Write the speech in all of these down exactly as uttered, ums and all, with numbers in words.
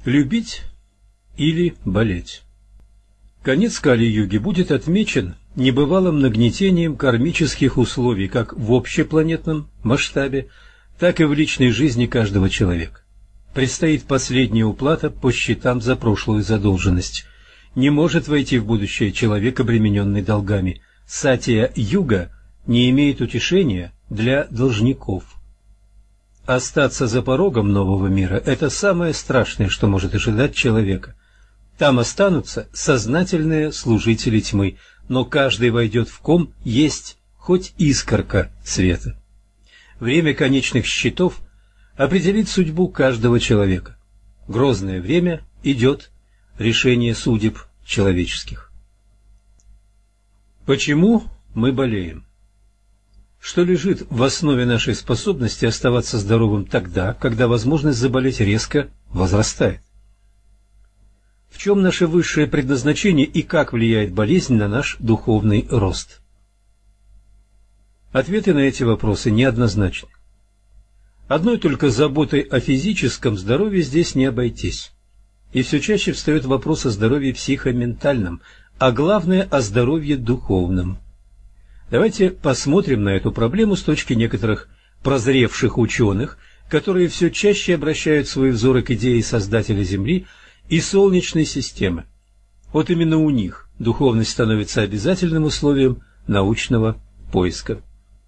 Любить или болеть? Конец Кали-юги будет отмечен небывалым нагнетением кармических условий как в общепланетном масштабе, так и в личной жизни каждого человека. Предстоит последняя уплата по счетам за прошлую задолженность. Не может войти в будущее человек, обремененный долгами. Сатья-юга не имеет утешения для должников. Остаться за порогом нового мира – это самое страшное, что может ожидать человека. Там останутся сознательные служители тьмы, но каждый войдет, в ком есть хоть искорка света. Время конечных счетов определит судьбу каждого человека. Грозное время идет, решение судеб человеческих. Почему мы болеем? Что лежит в основе нашей способности оставаться здоровым тогда, когда возможность заболеть резко возрастает? В чем наше высшее предназначение и как влияет болезнь на наш духовный рост? Ответы на эти вопросы неоднозначны. Одной только заботой о физическом здоровье здесь не обойтись. И все чаще встает вопрос о здоровье психоментальном, а главное о здоровье духовном. Давайте посмотрим на эту проблему с точки некоторых прозревших ученых, которые все чаще обращают свои взоры к идее Создателя Земли и Солнечной системы. Вот именно у них духовность становится обязательным условием научного поиска.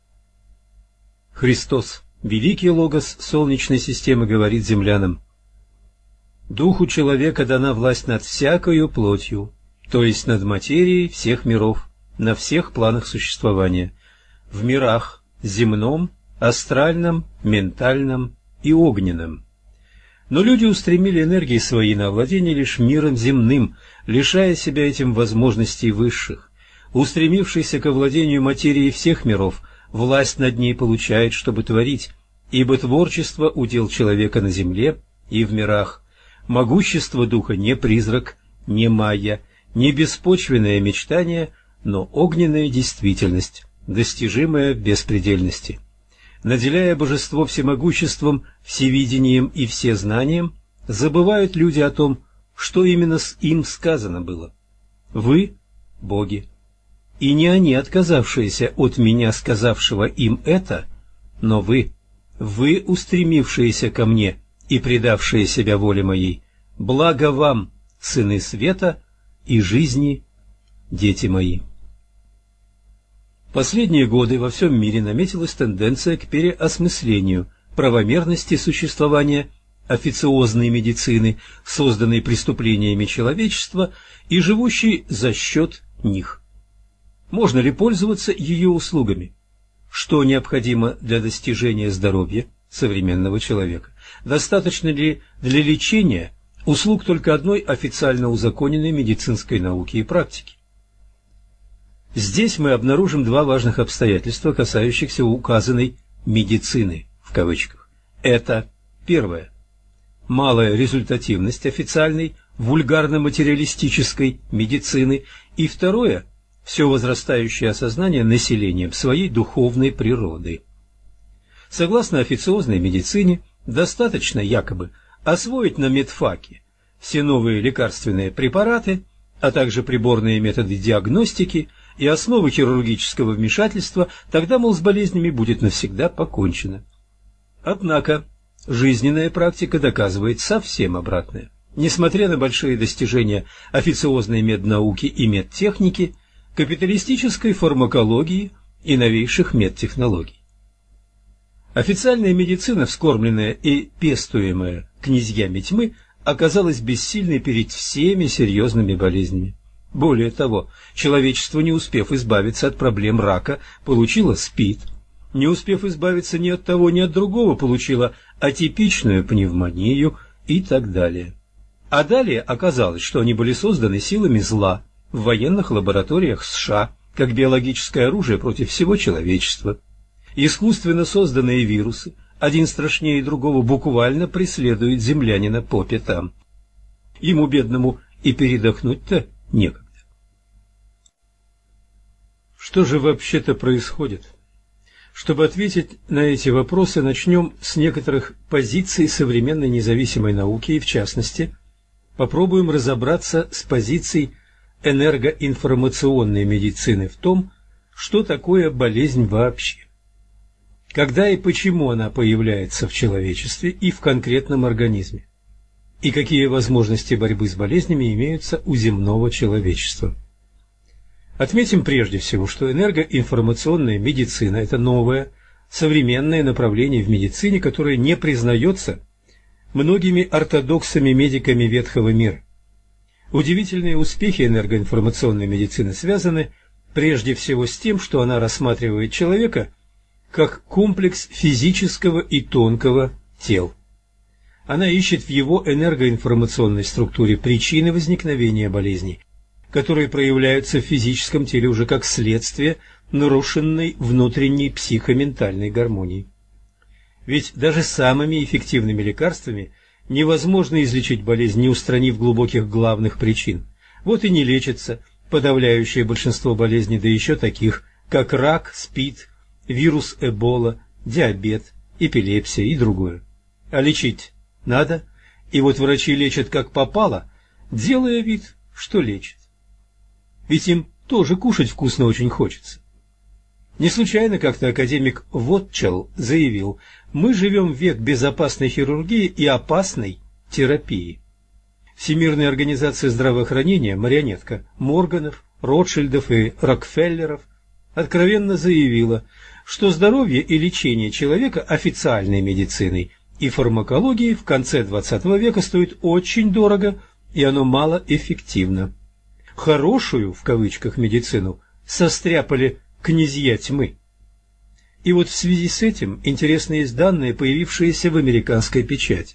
Христос, великий логос Солнечной системы, говорит землянам: «Духу человека дана власть над всякою плотью, то есть над материей всех миров, на всех планах существования, в мирах земном, астральном, ментальном и огненном. Но люди устремили энергии свои на овладение лишь миром земным, лишая себя этим возможностей высших. Устремившийся к овладению материей всех миров, власть над ней получает, чтобы творить, ибо творчество – удел человека на земле и в мирах. Могущество духа не призрак, не майя, не беспочвенное мечтание, но огненная действительность, достижимая в беспредельности. Наделяя божество всемогуществом, всевидением и всезнанием, забывают люди о том, что именно с им сказано было. Вы – боги. И не они, отказавшиеся от меня, сказавшего им это, но вы, вы, устремившиеся ко мне и предавшие себя воле моей. Благо вам, сыны света и жизни, дети мои». Последние годы во всем мире наметилась тенденция к переосмыслению правомерности существования официозной медицины, созданной преступлениями человечества и живущей за счет них. Можно ли пользоваться ее услугами? Что необходимо для достижения здоровья современного человека? Достаточно ли для лечения услуг только одной официально узаконенной медицинской науки и практики? Здесь мы обнаружим два важных обстоятельства, касающихся указанной «медицины» в кавычках. Это первое – малая результативность официальной вульгарно-материалистической медицины, и второе – все возрастающее осознание населением своей духовной природы. Согласно официозной медицине, достаточно якобы освоить на медфаке все новые лекарственные препараты, а также приборные методы диагностики и основы хирургического вмешательства, тогда, мол, с болезнями будет навсегда покончено. Однако жизненная практика доказывает совсем обратное. Несмотря на большие достижения официозной меднауки и медтехники, капиталистической фармакологии и новейших медтехнологий. Официальная медицина, вскормленная и пестуемая князьями тьмы, оказалась бессильной перед всеми серьезными болезнями. Более того, человечество, не успев избавиться от проблем рака, получило СПИД, не успев избавиться ни от того, ни от другого, получило атипичную пневмонию и так далее. А далее оказалось, что они были созданы силами зла в военных лабораториях США, как биологическое оружие против всего человечества. Искусственно созданные вирусы, один страшнее другого, буквально преследуют землянина по пятам. Ему, бедному, и передохнуть-то некогда. Что же вообще-то происходит? Чтобы ответить на эти вопросы, начнем с некоторых позиций современной независимой науки и, в частности, попробуем разобраться с позиций энергоинформационной медицины в том, что такое болезнь вообще, когда и почему она появляется в человечестве и в конкретном организме, и какие возможности борьбы с болезнями имеются у земного человечества. Отметим прежде всего, что энергоинформационная медицина – это новое, современное направление в медицине, которое не признается многими ортодоксами-медиками ветхого мира. Удивительные успехи энергоинформационной медицины связаны прежде всего с тем, что она рассматривает человека как комплекс физического и тонкого тел. Она ищет в его энергоинформационной структуре причины возникновения болезней, которые проявляются в физическом теле уже как следствие нарушенной внутренней психоментальной гармонии. Ведь даже самыми эффективными лекарствами невозможно излечить болезнь, не устранив глубоких главных причин. Вот и не лечится подавляющее большинство болезней, да еще таких, как рак, СПИД, вирус Эбола, диабет, эпилепсия и другое. А лечить надо, и вот врачи лечат как попало, делая вид, что лечат. Ведь им тоже кушать вкусно очень хочется. Не случайно как-то академик Вотчелл заявил: «Мы живем в век безопасной хирургии и опасной терапии». Всемирная организация здравоохранения, марионетка Морганов, Ротшильдов и Рокфеллеров, откровенно заявила, что здоровье и лечение человека официальной медициной и фармакологией в конце двадцатого века стоит очень дорого, и оно малоэффективно. «Хорошую» в кавычках медицину состряпали князья тьмы. И вот в связи с этим интересны есть данные, появившиеся в американской печати.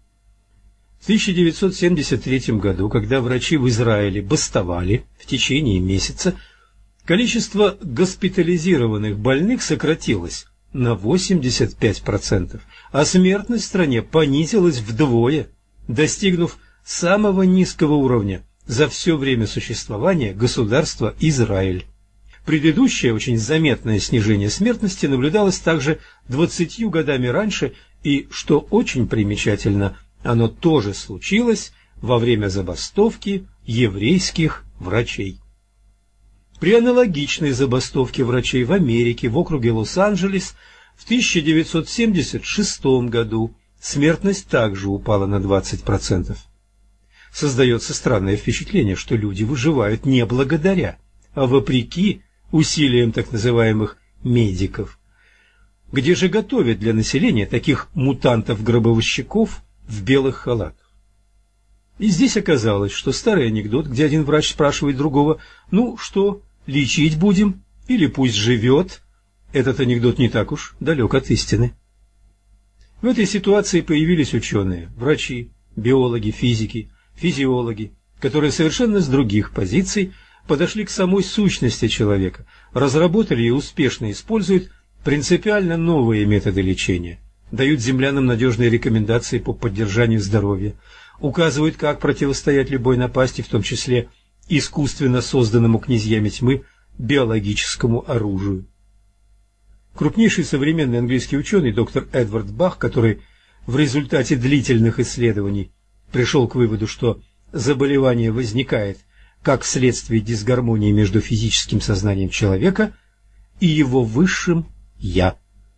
В тысяча девятьсот семьдесят третьем году, когда врачи в Израиле бастовали в течение месяца, количество госпитализированных больных сократилось на восемьдесят пять процентов, а смертность в стране понизилась вдвое, достигнув самого низкого уровня за все время существования государства Израиль. Предыдущее очень заметное снижение смертности наблюдалось также двадцатью годами раньше, и, что очень примечательно, оно тоже случилось во время забастовки еврейских врачей. При аналогичной забастовке врачей в Америке в округе Лос-Анджелес в тысяча девятьсот семьдесят шестом году смертность также упала на двадцать процентов. Создается странное впечатление, что люди выживают не благодаря, а вопреки усилиям так называемых медиков. Где же готовят для населения таких мутантов-гробовщиков в белых халатах? И здесь оказалось, что старый анекдот, где один врач спрашивает другого: «Ну что, лечить будем? Или пусть живет?» Этот анекдот не так уж далек от истины. В этой ситуации появились ученые, врачи, биологи, физики, физиологи, которые совершенно с других позиций подошли к самой сущности человека, разработали и успешно используют принципиально новые методы лечения, дают землянам надежные рекомендации по поддержанию здоровья, указывают, как противостоять любой напасти, в том числе искусственно созданному князьями тьмы биологическому оружию. Крупнейший современный английский ученый доктор Эдвард Бах, который в результате длительных исследований пришел к выводу, что заболевание возникает как следствие дисгармонии между физическим сознанием человека и его высшим «я».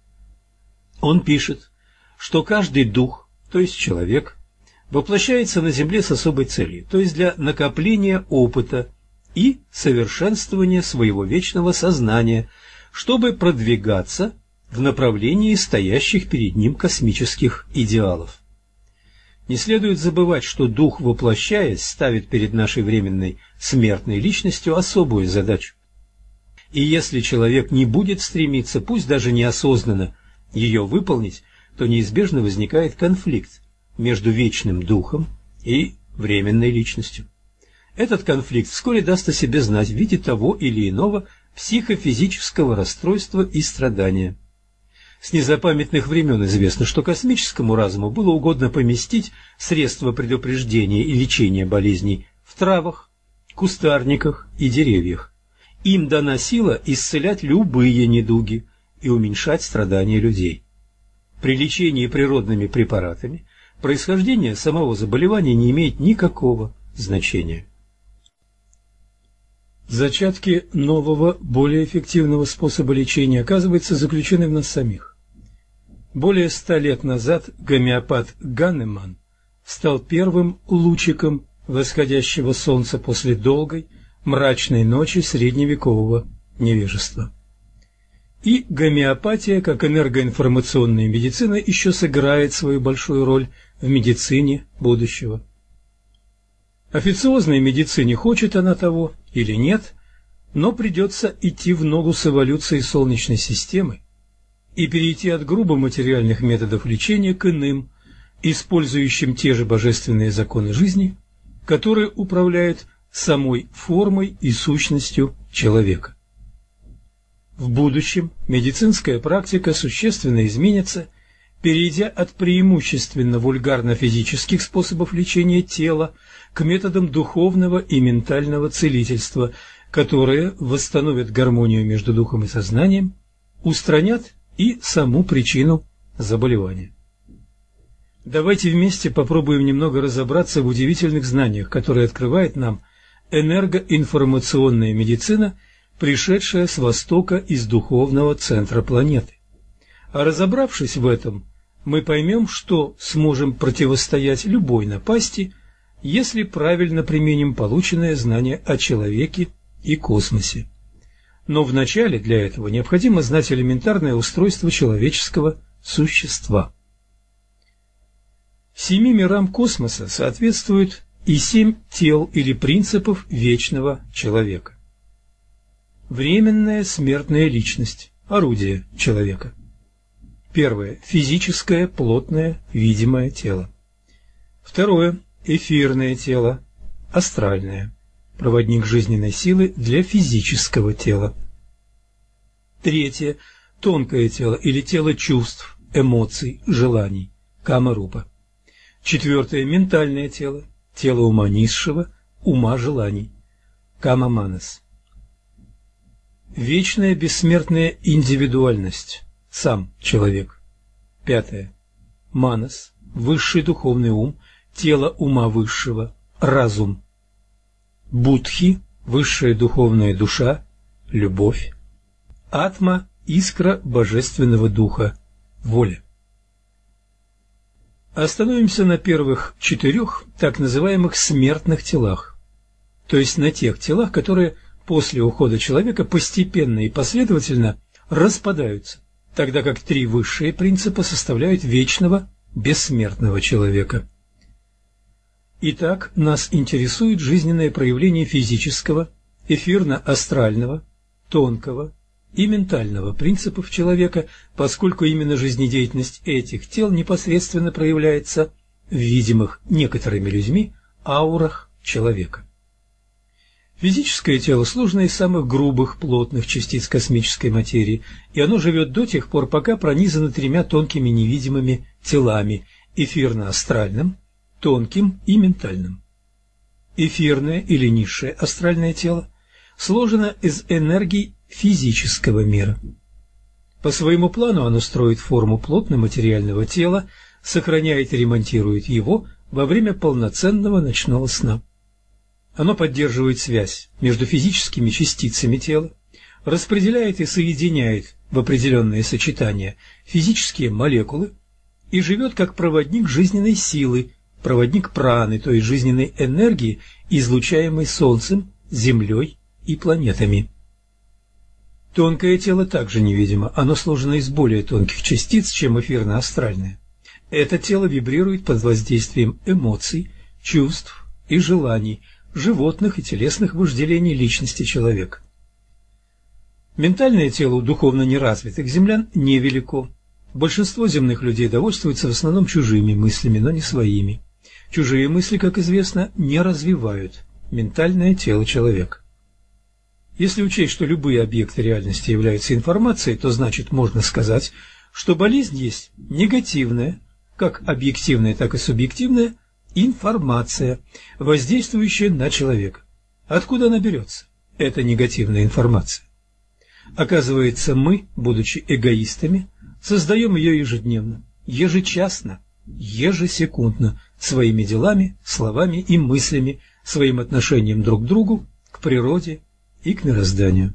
Он пишет, что каждый дух, то есть человек, воплощается на Земле с особой целью, то есть для накопления опыта и совершенствования своего вечного сознания, чтобы продвигаться в направлении стоящих перед ним космических идеалов. Не следует забывать, что дух, воплощаясь, ставит перед нашей временной смертной личностью особую задачу. И если человек не будет стремиться, пусть даже неосознанно, ее выполнить, то неизбежно возникает конфликт между вечным духом и временной личностью. Этот конфликт вскоре даст о себе знать в виде того или иного психофизического расстройства и страдания. С незапамятных времен известно, что космическому разуму было угодно поместить средства предупреждения и лечения болезней в травах, кустарниках и деревьях. Им дана сила исцелять любые недуги и уменьшать страдания людей. При лечении природными препаратами происхождение самого заболевания не имеет никакого значения. Зачатки нового, более эффективного способа лечения, оказывается, заключены в нас самих. Более ста лет назад гомеопат Ганнеман стал первым лучиком восходящего солнца после долгой, мрачной ночи средневекового невежества. И гомеопатия, как энергоинформационная медицина, еще сыграет свою большую роль в медицине будущего. Официозной медицине, хочет она того или нет, но придется идти в ногу с эволюцией Солнечной системы и перейти от грубо материальных методов лечения к иным, использующим те же божественные законы жизни, которые управляют самой формой и сущностью человека. В будущем медицинская практика существенно изменится, перейдя от преимущественно вульгарно-физических способов лечения тела к методам духовного и ментального целительства, которые восстановят гармонию между духом и сознанием, устранят и саму причину заболевания. Давайте вместе попробуем немного разобраться в удивительных знаниях, которые открывает нам энергоинформационная медицина, пришедшая с востока из духовного центра планеты. А разобравшись в этом, мы поймем, что сможем противостоять любой напасти, если правильно применим полученное знание о человеке и космосе. Но вначале для этого необходимо знать элементарное устройство человеческого существа. Семи мирам космоса соответствуют и семь тел или принципов вечного человека. Временная смертная личность, орудие человека. Первое – физическое, плотное, видимое тело. Второе – эфирное тело, астральное, проводник жизненной силы для физического тела. Третье – тонкое тело или тело чувств, эмоций, желаний, кама-рупа. Четвертое – ментальное тело, тело ума низшего, ума желаний, кама-манас. Вечная бессмертная индивидуальность, сам человек. Пятое. Манас, высший духовный ум, тело ума высшего, разум. Будхи, высшая духовная душа, любовь. Атма, искра божественного духа, воля. Остановимся на первых четырех так называемых смертных телах, то есть на тех телах, которые после ухода человека постепенно и последовательно распадаются, тогда как три высшие принципа составляют вечного, бессмертного человека. Итак, нас интересует жизненное проявление физического, эфирно-астрального, тонкого и ментального принципов человека, поскольку именно жизнедеятельность этих тел непосредственно проявляется в видимых некоторыми людьми аурах человека. Физическое тело сложно из самых грубых, плотных частиц космической материи, и оно живет до тех пор, пока пронизано тремя тонкими невидимыми телами – эфирно-астральным, тонким и ментальным. Эфирное или низшее астральное тело сложено из энергий физического мира. По своему плану оно строит форму плотно-материального тела, сохраняет и ремонтирует его во время полноценного ночного сна. Оно поддерживает связь между физическими частицами тела, распределяет и соединяет в определенные сочетания физические молекулы и живет как проводник жизненной силы, проводник праны, то есть жизненной энергии, излучаемой Солнцем, Землей и планетами. Тонкое тело также невидимо, оно сложено из более тонких частиц, чем эфирно-астральное. Это тело вибрирует под воздействием эмоций, чувств и желаний, животных и телесных вожделений личности человека. Ментальное тело у духовно неразвитых землян невелико. Большинство земных людей довольствуются в основном чужими мыслями, но не своими. Чужие мысли, как известно, не развивают ментальное тело человека. Если учесть, что любые объекты реальности являются информацией, то значит можно сказать, что болезнь есть негативная, как объективная, так и субъективная, информация, воздействующая на человека. Откуда она берется? Это негативная информация. Оказывается, мы, будучи эгоистами, создаем ее ежедневно, ежечасно, ежесекундно своими делами, словами и мыслями, своим отношением друг к другу, к природе и к мирозданию.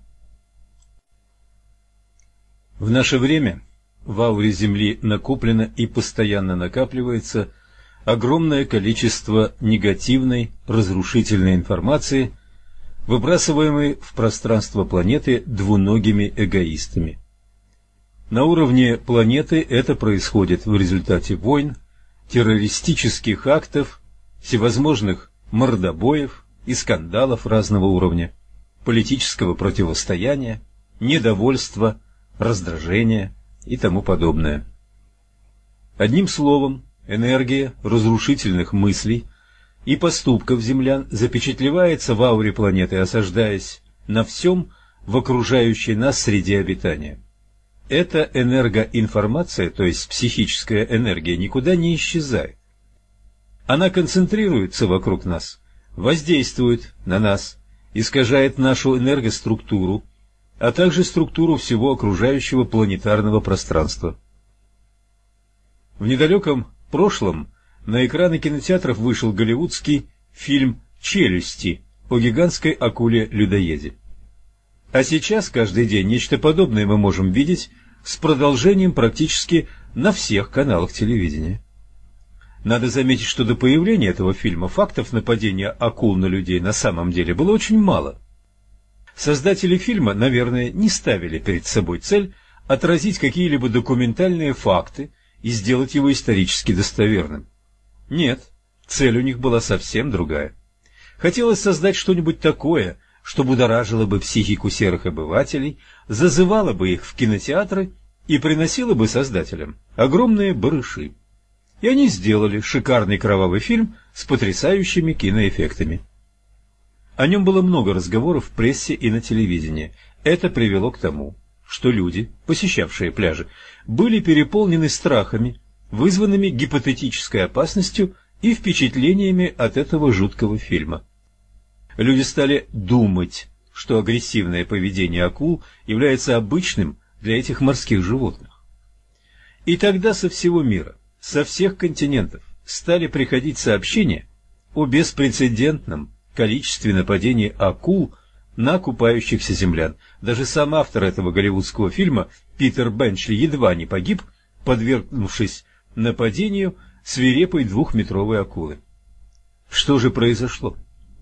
В наше время в ауре Земли накоплено и постоянно накапливается огромное количество негативной, разрушительной информации, выбрасываемой в пространство планеты двуногими эгоистами. На уровне планеты это происходит в результате войн, террористических актов, всевозможных мордобоев и скандалов разного уровня, политического противостояния, недовольства, раздражения и тому подобное. Одним словом, энергия разрушительных мыслей и поступков землян запечатлевается в ауре планеты, осаждаясь на всем в окружающей нас среде обитания. Эта энергоинформация, то есть психическая энергия, никуда не исчезает. Она концентрируется вокруг нас, воздействует на нас, искажает нашу энергоструктуру, а также структуру всего окружающего планетарного пространства. В недалеком прошлом на экраны кинотеатров вышел голливудский фильм «Челюсти» о гигантской акуле-людоеде. А сейчас каждый день нечто подобное мы можем видеть с продолжением практически на всех каналах телевидения. Надо заметить, что до появления этого фильма фактов нападения акул на людей на самом деле было очень мало. Создатели фильма, наверное, не ставили перед собой цель отразить какие-либо документальные факты и сделать его исторически достоверным. Нет, цель у них была совсем другая. Хотелось создать что-нибудь такое, что будоражило бы психику серых обывателей, зазывало бы их в кинотеатры и приносило бы создателям огромные барыши. И они сделали шикарный кровавый фильм с потрясающими киноэффектами. О нем было много разговоров в прессе и на телевидении. Это привело к тому, что люди, посещавшие пляжи, были переполнены страхами, вызванными гипотетической опасностью и впечатлениями от этого жуткого фильма. Люди стали думать, что агрессивное поведение акул является обычным для этих морских животных. И тогда со всего мира, со всех континентов стали приходить сообщения о беспрецедентном количестве нападений акул на купающихся землян. Даже сам автор этого голливудского фильма, Питер Бенчли, едва не погиб, подвергнувшись нападению свирепой двухметровой акулы. Что же произошло?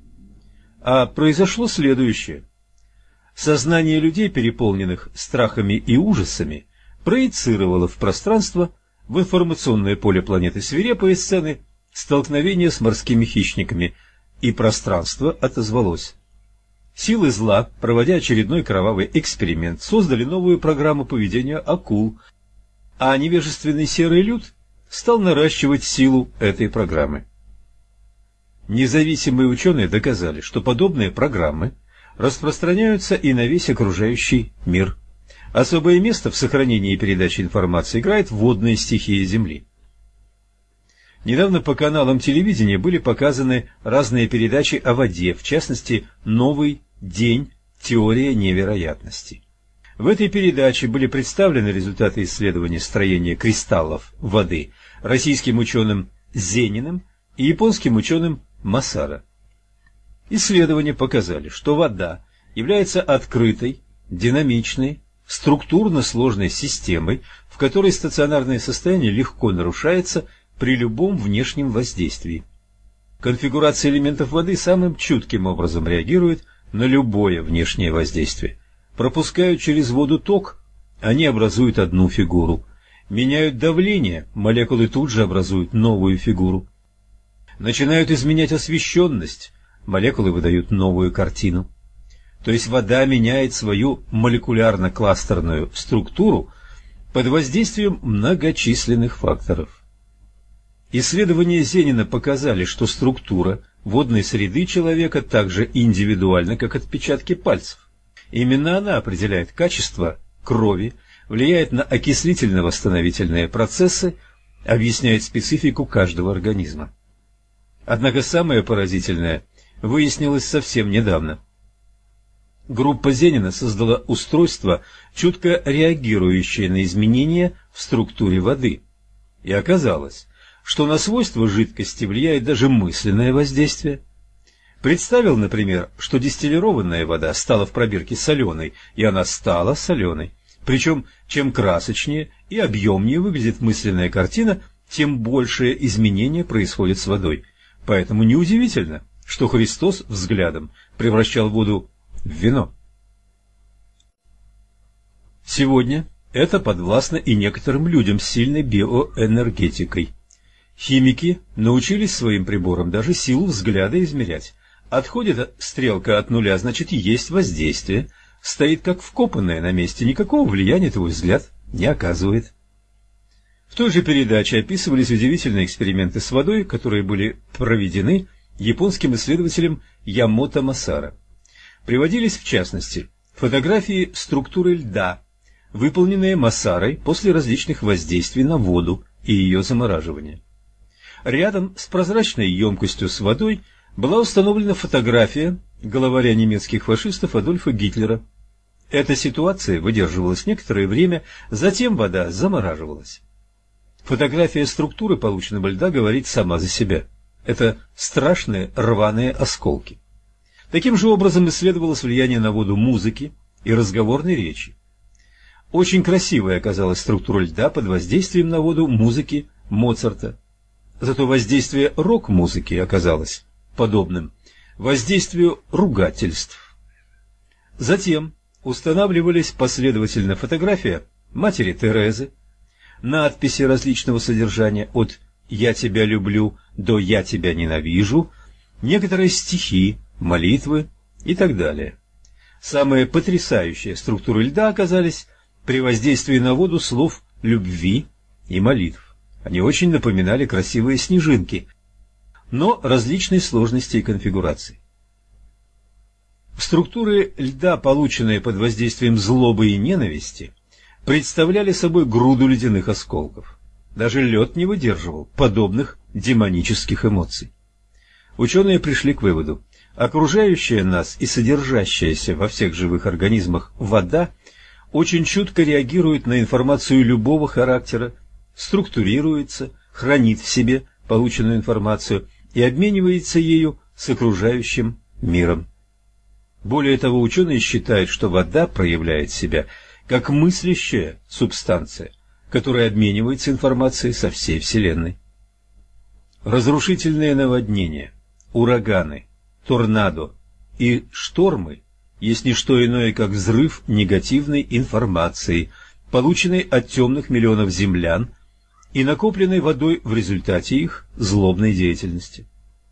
А произошло следующее. Сознание людей, переполненных страхами и ужасами, проецировало в пространство, в информационное поле планеты свирепые сцены столкновения с морскими хищниками, и пространство отозвалось. Силы зла, проводя очередной кровавый эксперимент, создали новую программу поведения акул, а невежественный серый люд стал наращивать силу этой программы. Независимые ученые доказали, что подобные программы распространяются и на весь окружающий мир. Особое место в сохранении и передаче информации играет водная стихия Земли. Недавно по каналам телевидения были показаны разные передачи о воде, в частности, «Новый день. Теория невероятности». В этой передаче были представлены результаты исследования строения кристаллов воды российским ученым Зениным и японским ученым Масара. Исследования показали, что вода является открытой, динамичной, структурно сложной системой, в которой стационарное состояние легко нарушается при любом внешнем воздействии. Конфигурация элементов воды самым чутким образом реагирует на любое внешнее воздействие. Пропускают через воду ток, они образуют одну фигуру. Меняют давление, молекулы тут же образуют новую фигуру. Начинают изменять освещенность, молекулы выдают новую картину. То есть вода меняет свою молекулярно-кластерную структуру под воздействием многочисленных факторов. Исследования Зенина показали, что структура водной среды человека так же индивидуальна, как отпечатки пальцев. Именно она определяет качество крови, влияет на окислительно-восстановительные процессы, объясняет специфику каждого организма. Однако самое поразительное выяснилось совсем недавно. Группа Зенина создала устройство, чутко реагирующее на изменения в структуре воды. И оказалось, что на свойства жидкости влияет даже мысленное воздействие. Представил, например, что дистиллированная вода стала в пробирке соленой, и она стала соленой. Причем, чем красочнее и объемнее выглядит мысленная картина, тем большее изменение происходит с водой. Поэтому неудивительно, что Христос взглядом превращал воду в вино. Сегодня это подвластно и некоторым людям с сильной биоэнергетикой. Химики научились своим приборам даже силу взгляда измерять. Отходит стрелка от нуля, значит, есть воздействие, стоит как вкопанная на месте, никакого влияния твой взгляд не оказывает. В той же передаче описывались удивительные эксперименты с водой, которые были проведены японским исследователем Ямото Масара. Приводились, в частности, фотографии структуры льда, выполненные Масарой после различных воздействий на воду и ее замораживания. Рядом с прозрачной емкостью с водой была установлена фотография главаря немецких фашистов Адольфа Гитлера. Эта ситуация выдерживалась некоторое время, затем вода замораживалась. Фотография структуры полученного льда говорит сама за себя. Это страшные рваные осколки. Таким же образом исследовалось влияние на воду музыки и разговорной речи. Очень красивой оказалась структура льда под воздействием на воду музыки Моцарта. Зато воздействие рок-музыки оказалось подобным воздействию ругательств. Затем устанавливались последовательно фотография матери Терезы, надписи различного содержания от «Я тебя люблю» до «Я тебя ненавижу», некоторые стихи, молитвы и так далее. Самые потрясающие структуры льда оказались при воздействии на воду слов любви и молитв. Они очень напоминали красивые снежинки, но различной сложности и конфигурации. Структуры льда, полученные под воздействием злобы и ненависти, представляли собой груду ледяных осколков. Даже лед не выдерживал подобных демонических эмоций. Ученые пришли к выводу: окружающая нас и содержащаяся во всех живых организмах вода очень чутко реагирует на информацию любого характера, структурируется, хранит в себе полученную информацию и обменивается ею с окружающим миром. Более того, ученые считают, что вода проявляет себя как мыслящая субстанция, которая обменивается информацией со всей Вселенной. Разрушительные наводнения, ураганы, торнадо и штормы есть не что иное, как взрыв негативной информации, полученной от темных миллионов землян и накопленной водой в результате их злобной деятельности.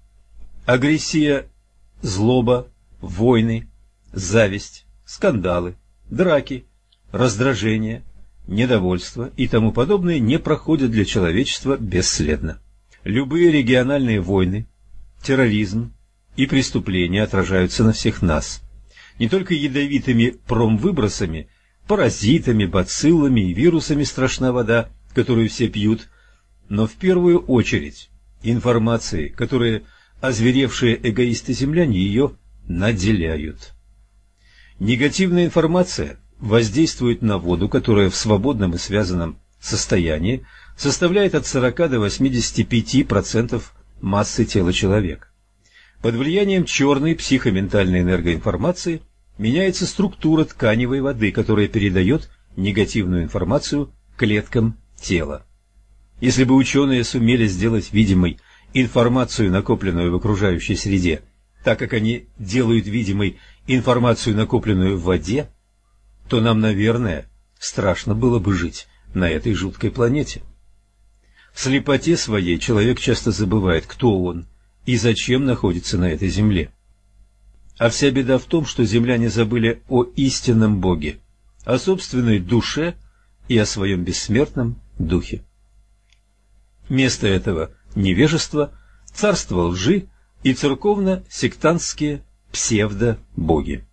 Агрессия, злоба, войны, зависть, скандалы, драки, раздражение, недовольство и тому подобное не проходят для человечества бесследно. Любые региональные войны, терроризм и преступления отражаются на всех нас. Не только ядовитыми промвыбросами, паразитами, бациллами и вирусами страшна вода, которую все пьют, но в первую очередь информацией, которые озверевшие эгоисты-земляне ее наделяют. Негативная информация воздействует на воду, которая в свободном и связанном состоянии составляет от сорока до восьмидесяти пяти процентов массы тела человека. Под влиянием черной психоментальной энергоинформации меняется структура тканевой воды, которая передает негативную информацию клеткам тела. Если бы ученые сумели сделать видимой информацию, накопленную в окружающей среде, так как они делают видимой информацию, накопленную в воде, то нам, наверное, страшно было бы жить на этой жуткой планете. В слепоте своей человек часто забывает, кто он и зачем находится на этой земле. А вся беда в том, что земляне забыли о истинном Боге, о собственной душе и о своем бессмертном духе. Вместо этого невежество, царство лжи и церковно-сектантские псевдо-боги.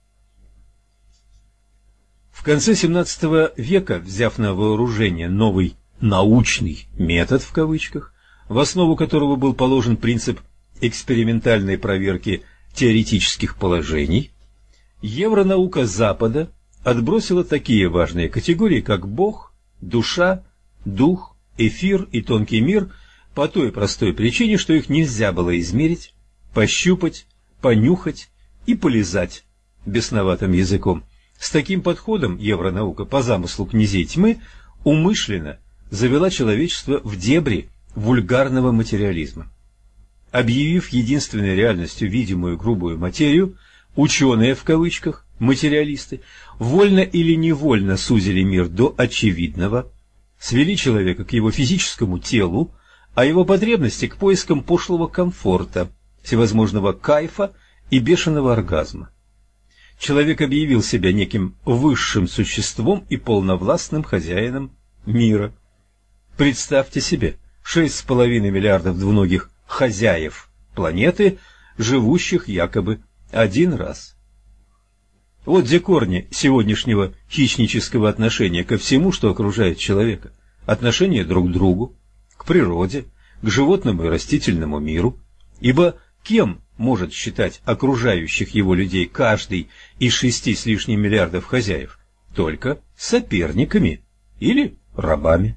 В конце семнадцатого века, взяв на вооружение новый «научный метод» в кавычках, в основу которого был положен принцип экспериментальной проверки теоретических положений, евронаука Запада отбросила такие важные категории, как Бог, душа, дух, эфир и тонкий мир, по той простой причине, что их нельзя было измерить, пощупать, понюхать и полизать бесноватым языком. С таким подходом евронаука по замыслу князей тьмы умышленно завела человечество в дебри вульгарного материализма. Объявив единственной реальностью видимую грубую материю, ученые, в кавычках, материалисты, вольно или невольно сузили мир до очевидного, свели человека к его физическому телу, а его потребности к поискам пошлого комфорта, всевозможного кайфа и бешеного оргазма. Человек объявил себя неким высшим существом и полновластным хозяином мира. Представьте себе шесть с половиной миллиардов двуногих хозяев планеты, живущих якобы один раз. Вот где корни сегодняшнего хищнического отношения ко всему, что окружает человека. Отношение друг к другу, к природе, к животному и растительному миру. Ибо кем может считать окружающих его людей каждый из шести с лишним миллиардов хозяев? Только соперниками или рабами.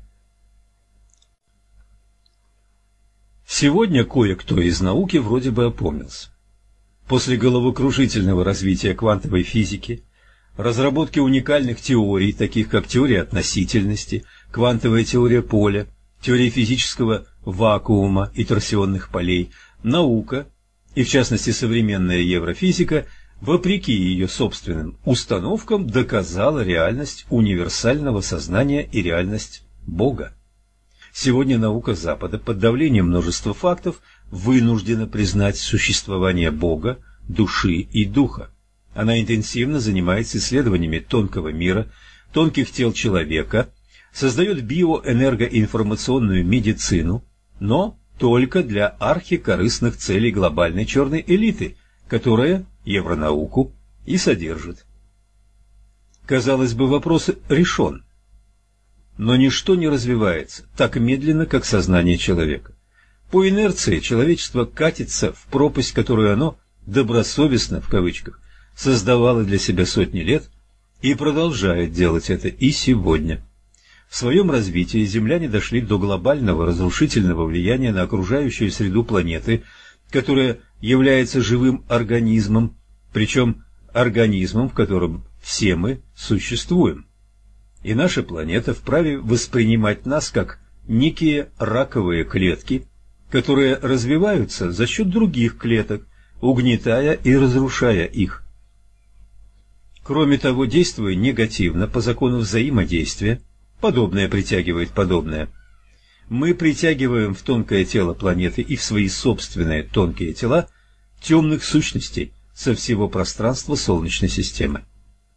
Сегодня кое-кто из науки вроде бы опомнился. После головокружительного развития квантовой физики, разработки уникальных теорий, таких как теория относительности, квантовая теория поля, теория физического вакуума и торсионных полей, наука, и в частности современная еврофизика, вопреки ее собственным установкам, доказала реальность универсального сознания и реальность Бога. Сегодня наука Запада под давлением множества фактов вынуждена признать существование Бога, души и духа. Она интенсивно занимается исследованиями тонкого мира, тонких тел человека, создает биоэнергоинформационную медицину, но только для архикорыстных целей глобальной черной элиты, которая евронауку и содержит. Казалось бы, вопрос решен. Но ничто не развивается так медленно, как сознание человека. По инерции человечество катится в пропасть, которую оно «добросовестно» в кавычках создавало для себя сотни лет и продолжает делать это и сегодня. В своем развитии земляне дошли до глобального разрушительного влияния на окружающую среду планеты, которая является живым организмом, причем организмом, в котором все мы существуем. И наша планета вправе воспринимать нас как некие раковые клетки, которые развиваются за счет других клеток, угнетая и разрушая их. Кроме того, действуя негативно по закону взаимодействия, подобное притягивает подобное, мы притягиваем в тонкое тело планеты и в свои собственные тонкие тела темных сущностей со всего пространства Солнечной системы.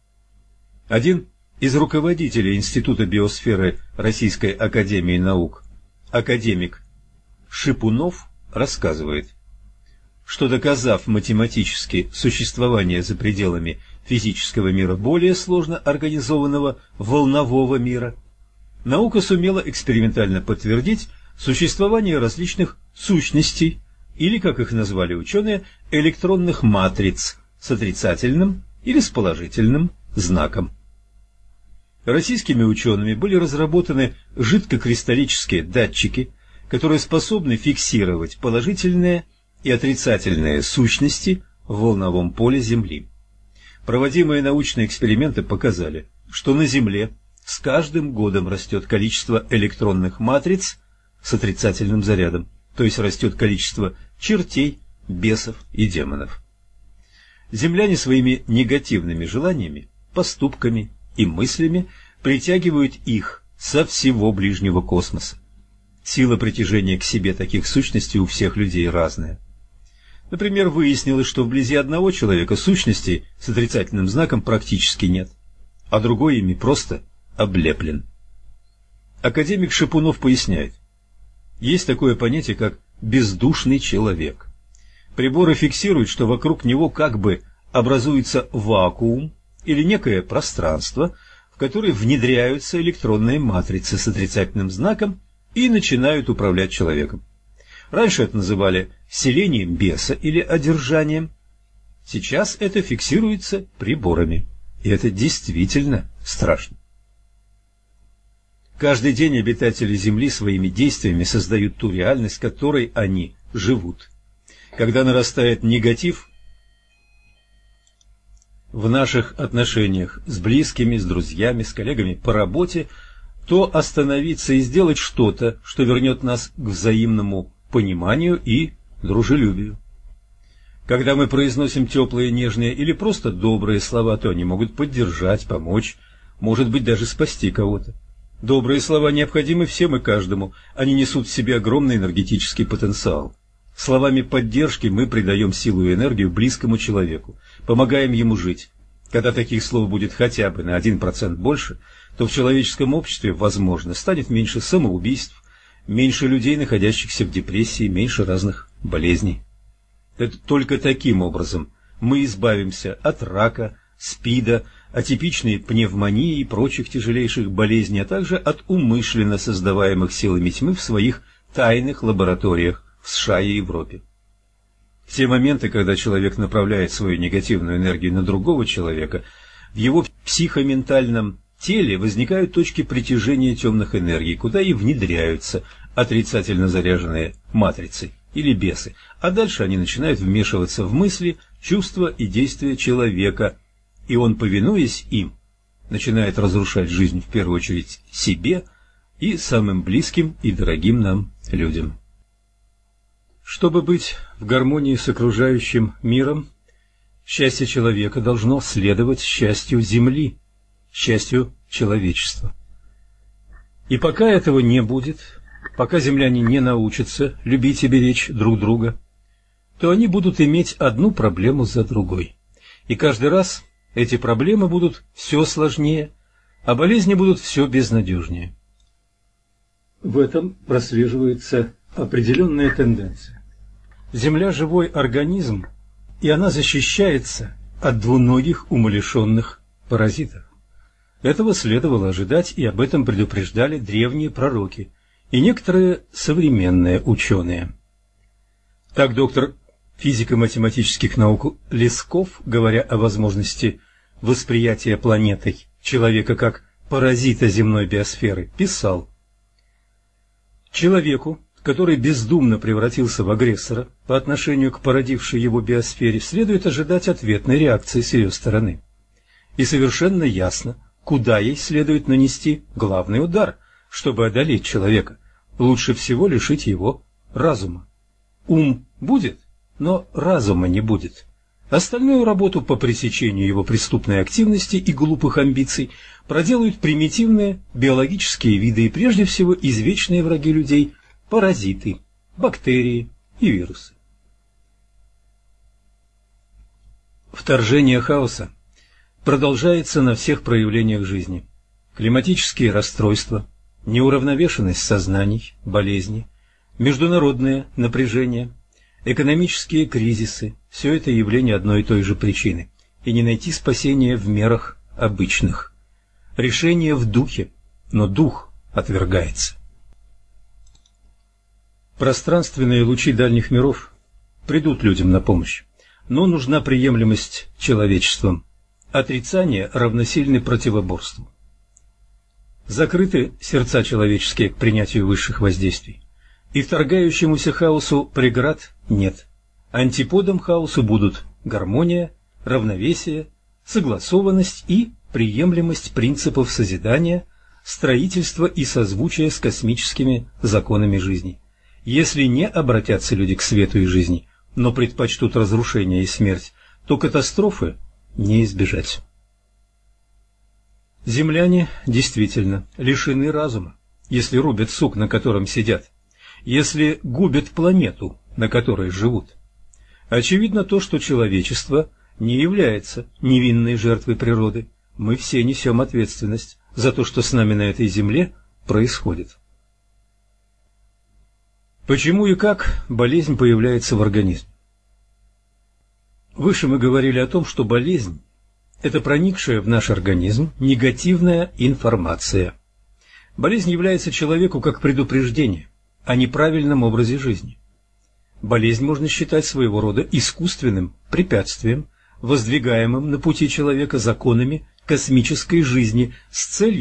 Один из руководителей Института биосферы Российской академии наук, академик Шипунов, рассказывает, что, доказав математически существование за пределами физического мира более сложно организованного волнового мира, наука сумела экспериментально подтвердить существование различных сущностей, или, как их назвали ученые, электронных матриц с отрицательным или с положительным знаком. Российскими учеными были разработаны жидкокристаллические датчики, которые способны фиксировать положительные и отрицательные сущности в волновом поле Земли. Проводимые научные эксперименты показали, что на Земле с каждым годом растет количество электронных матриц с отрицательным зарядом, то есть растет количество чертей, бесов и демонов. Земляне своими негативными желаниями, поступками и мыслями притягивают их со всего ближнего космоса. Сила притяжения к себе таких сущностей у всех людей разная. Например, выяснилось, что вблизи одного человека сущностей с отрицательным знаком практически нет, а другой ими просто облеплен. Академик Шипунов поясняет, есть такое понятие, как бездушный человек. Приборы фиксируют, что вокруг него как бы образуется вакуум или некое пространство, в которое внедряются электронные матрицы с отрицательным знаком и начинают управлять человеком. Раньше это называли селением беса или одержанием. Сейчас это фиксируется приборами. И это действительно страшно. Каждый день обитатели Земли своими действиями создают ту реальность, в которой они живут. Когда нарастает негатив в наших отношениях с близкими, с друзьями, с коллегами по работе, то остановиться и сделать что-то, что вернет нас к взаимному пониманию и дружелюбию. Когда мы произносим теплые, нежные или просто добрые слова, то они могут поддержать, помочь, может быть, даже спасти кого-то. Добрые слова необходимы всем и каждому, они несут в себе огромный энергетический потенциал. Словами поддержки мы придаем силу и энергию близкому человеку, помогаем ему жить. Когда таких слов будет хотя бы на один процент больше, то в человеческом обществе, возможно, станет меньше самоубийств, меньше людей, находящихся в депрессии, меньше разных болезней. Это только таким образом мы избавимся от рака, СПИДа, атипичной пневмонии и прочих тяжелейших болезней, а также от умышленно создаваемых силами тьмы в своих тайных лабораториях в США и Европе. В те моменты, когда человек направляет свою негативную энергию на другого человека, в его психоментальном теле возникают точки притяжения темных энергий, куда и внедряются отрицательно заряженные матрицы или бесы, а дальше они начинают вмешиваться в мысли, чувства и действия человека, и он, повинуясь им, начинает разрушать жизнь в первую очередь себе и самым близким и дорогим нам людям. Чтобы быть в гармонии с окружающим миром, счастье человека должно следовать счастью Земли, счастью человечества. И пока этого не будет, пока земляне не научатся любить и беречь друг друга, то они будут иметь одну проблему за другой. И каждый раз эти проблемы будут все сложнее, а болезни будут все безнадежнее. В этом прослеживается определенная тенденция. Земля – живой организм, и она защищается от двуногих умалишенных паразитов. Этого следовало ожидать, и об этом предупреждали древние пророки и некоторые современные ученые. Так доктор физико-математических наук Лесков, говоря о возможности восприятия планетой человека как паразита земной биосферы, писал: «Человеку, который бездумно превратился в агрессора по отношению к породившей его биосфере, следует ожидать ответной реакции с ее стороны. И совершенно ясно, куда ей следует нанести главный удар, чтобы одолеть человека. Лучше всего лишить его разума. Ум будет, но разума не будет. Остальную работу по пресечению его преступной активности и глупых амбиций проделают примитивные биологические виды и прежде всего извечные враги людей – паразиты, бактерии и вирусы». Вторжение хаоса продолжается на всех проявлениях жизни. Климатические расстройства, неуравновешенность сознаний, болезни, международное напряжение, экономические кризисы – все это явления одной и той же причины, и не найти спасения в мерах обычных. Решение в духе, но дух отвергается. Пространственные лучи дальних миров придут людям на помощь, но нужна приемлемость человечеством. Отрицание равносильно противоборству. Закрыты сердца человеческие к принятию высших воздействий, и вторгающемуся хаосу преград нет. Антиподом хаосу будут гармония, равновесие, согласованность и приемлемость принципов созидания, строительства и созвучия с космическими законами жизни. Если не обратятся люди к свету и жизни, но предпочтут разрушение и смерть, то катастрофы не избежать. Земляне действительно лишены разума, если рубят сук, на котором сидят, если губят планету, на которой живут. Очевидно то, что человечество не является невинной жертвой природы. Мы все несем ответственность за то, что с нами на этой земле происходит. Почему и как болезнь появляется в организме? Выше мы говорили о том, что болезнь – это проникшая в наш организм негативная информация. Болезнь является человеку как предупреждение о неправильном образе жизни. Болезнь можно считать своего рода искусственным препятствием, воздвигаемым на пути человека законами космической жизни с целью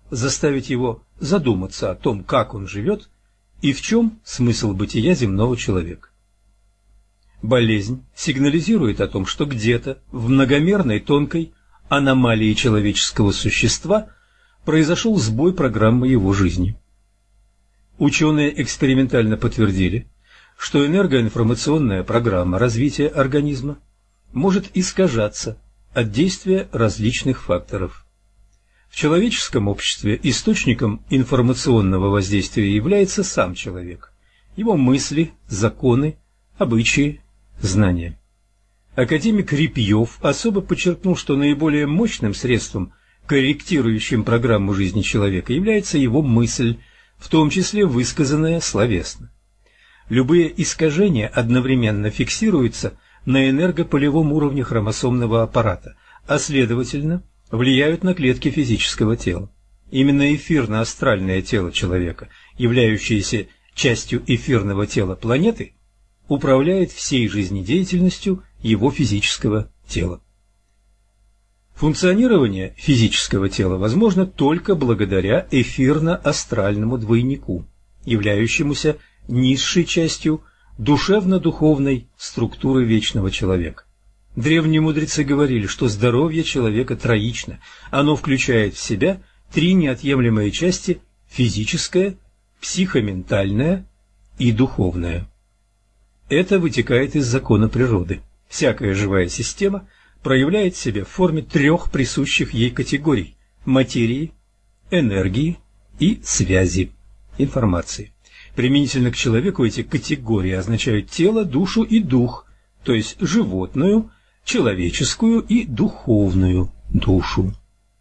заставить его задуматься о том, как он живет и в чем смысл бытия земного человека. Болезнь сигнализирует о том, что где-то в многомерной тонкой аномалии человеческого существа произошел сбой программы его жизни. Ученые экспериментально подтвердили, что энергоинформационная программа развития организма может искажаться от действия различных факторов. В человеческом обществе источником информационного воздействия является сам человек, его мысли, законы, обычаи, знания. Академик Репьев особо подчеркнул, что наиболее мощным средством, корректирующим программу жизни человека, является его мысль, в том числе высказанная словесно. Любые искажения одновременно фиксируются на энергополевом уровне хромосомного аппарата, а следовательно, влияют на клетки физического тела. Именно эфирно-астральное тело человека, являющееся частью эфирного тела планеты, управляет всей жизнедеятельностью его физического тела. Функционирование физического тела возможно только благодаря эфирно-астральному двойнику, являющемуся низшей частью душевно-духовной структуры вечного человека. Древние мудрецы говорили, что здоровье человека троично, оно включает в себя три неотъемлемые части – физическое, психоментальное и духовное. Это вытекает из закона природы. Всякая живая система проявляет себя в форме трех присущих ей категорий – материи, энергии и связи, информации. Применительно к человеку эти категории означают тело, душу и дух, то есть животную, человеческую и духовную душу.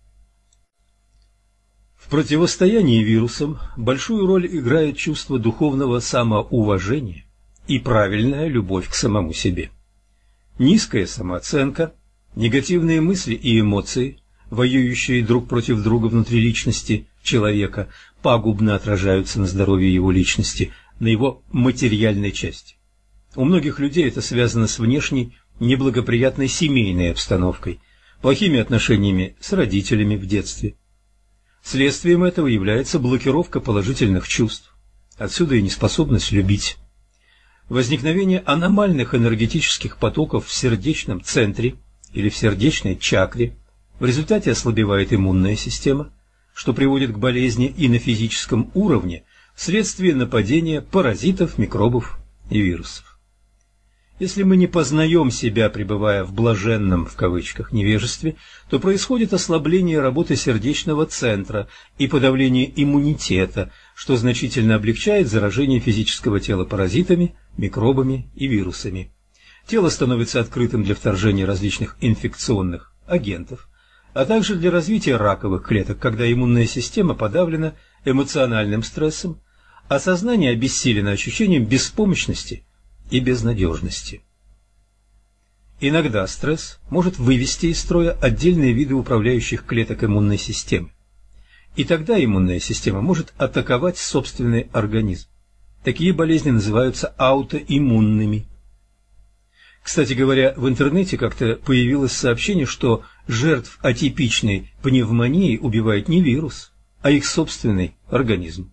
В противостоянии вирусам большую роль играет чувство духовного самоуважения и правильная любовь к самому себе. Низкая самооценка, негативные мысли и эмоции, воюющие друг против друга внутри личности человека, пагубно отражаются на здоровье его личности, на его материальной части. У многих людей это связано с внешней неблагоприятной семейной обстановкой, плохими отношениями с родителями в детстве. Следствием этого является блокировка положительных чувств, отсюда и неспособность любить. Возникновение аномальных энергетических потоков в сердечном центре или в сердечной чакре, в результате ослабевает иммунная система, что приводит к болезни и на физическом уровне вследствие нападения паразитов, микробов и вирусов. Если мы не познаем себя, пребывая в блаженном, в кавычках, невежестве, то происходит ослабление работы сердечного центра и подавление иммунитета, что значительно облегчает заражение физического тела паразитами, микробами и вирусами. Тело становится открытым для вторжения различных инфекционных агентов, а также для развития раковых клеток, когда иммунная система подавлена эмоциональным стрессом, а сознание обессилено ощущением беспомощности и безнадежности. Иногда стресс может вывести из строя отдельные виды управляющих клеток иммунной системы, и тогда иммунная система может атаковать собственный организм. Такие болезни называются аутоиммунными. Кстати говоря, в интернете как-то появилось сообщение, что жертв атипичной пневмонии убивает не вирус, а их собственный организм.